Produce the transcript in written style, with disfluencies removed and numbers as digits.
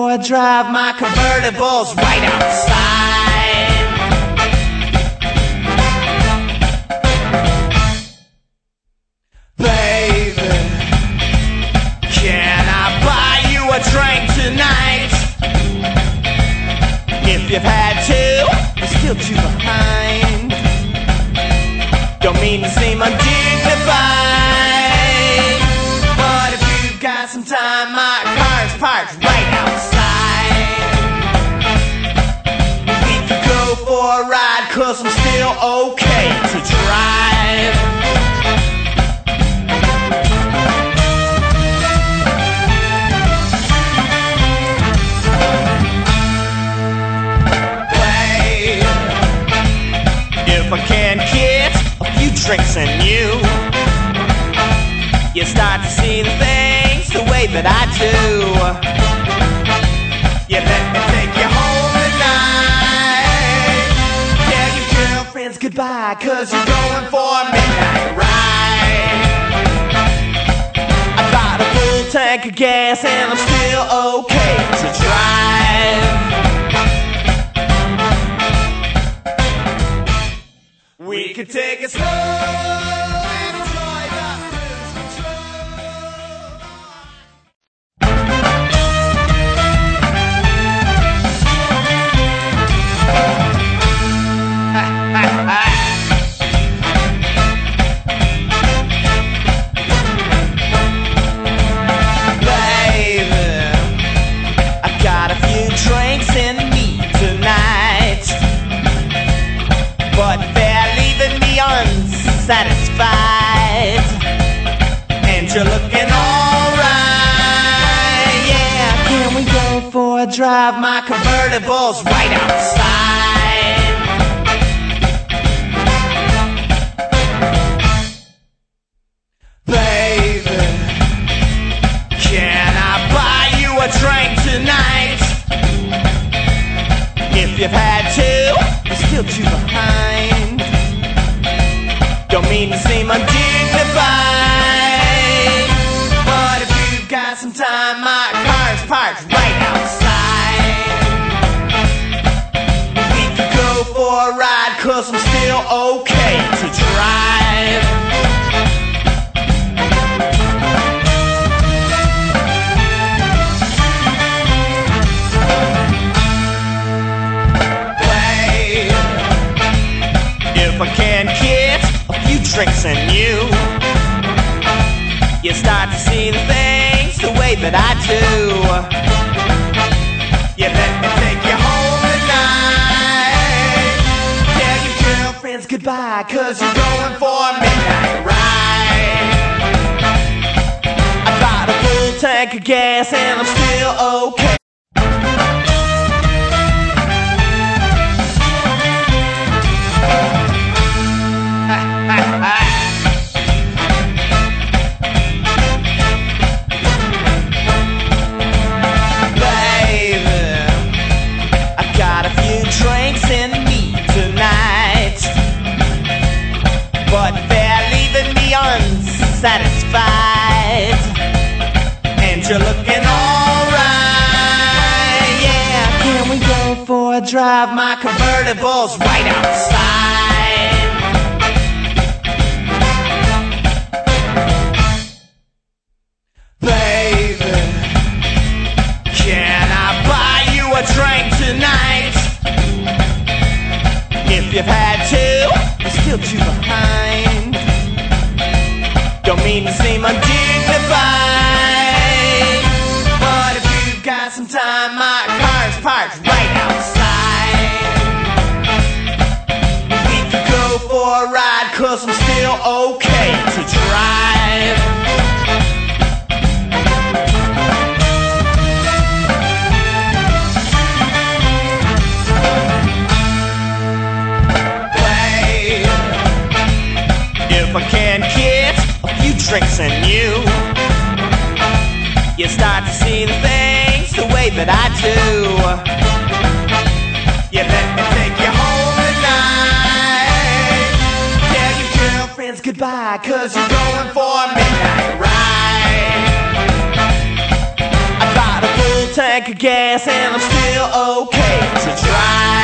for a drive, my convertible's right outside. Baby, can I buy you a drink tonight? If you've had two, you're still two behind. Don't mean to seem undignified, but if you've got some time, my car's parked right outside. We could go for a ride, 'cause I'm still okay to drive. If I can't get a few drinks in you, you start to see the things the way that I do. You let me take you home tonight. Tell your girlfriends goodbye, 'cause you're going for a midnight ride. I got a full tank of gas and I'm still okay to drive. We could take it slow and enjoy the cruise Baby, I've got a few drinks in me tonight, but unsatisfied, and you're looking alright. Yeah, can we go for a drive? My convertible's right outside. Baby, can I buy you a drink tonight? If you've had two, you're still two behind. Don't mean to seem undignified, but if you've got some time, my car's parked right outside. We could go for a ride, 'cause I'm still okay to drive. Babe, if I can't get a few drinks in you, you start to see the things the way that I do. You let me take you home tonight. Tell your girlfriends goodbye, 'cause you're going for a midnight ride. I got a full tank of gas and I'm still okay. Baby, I've got a few drinks in me tonight, but they're leaving me unsatisfied, and you're looking alright. Yeah, can we go for a drive? My convertible's right outside. Baby, can I buy you a drink tonight? If you've had two, you're still two behind. Don't mean to seem undignified, but if you've got some time, my car's parked right outside. We could go for a ride, 'cause I'm still okay to drive. If I can't get a few drinks in you, you start to see the things the way that I do. You let me take you home tonight. Tell your girlfriends goodbye, 'cause you're going for a midnight ride. I got a full tank of gas and I'm still okay to drive.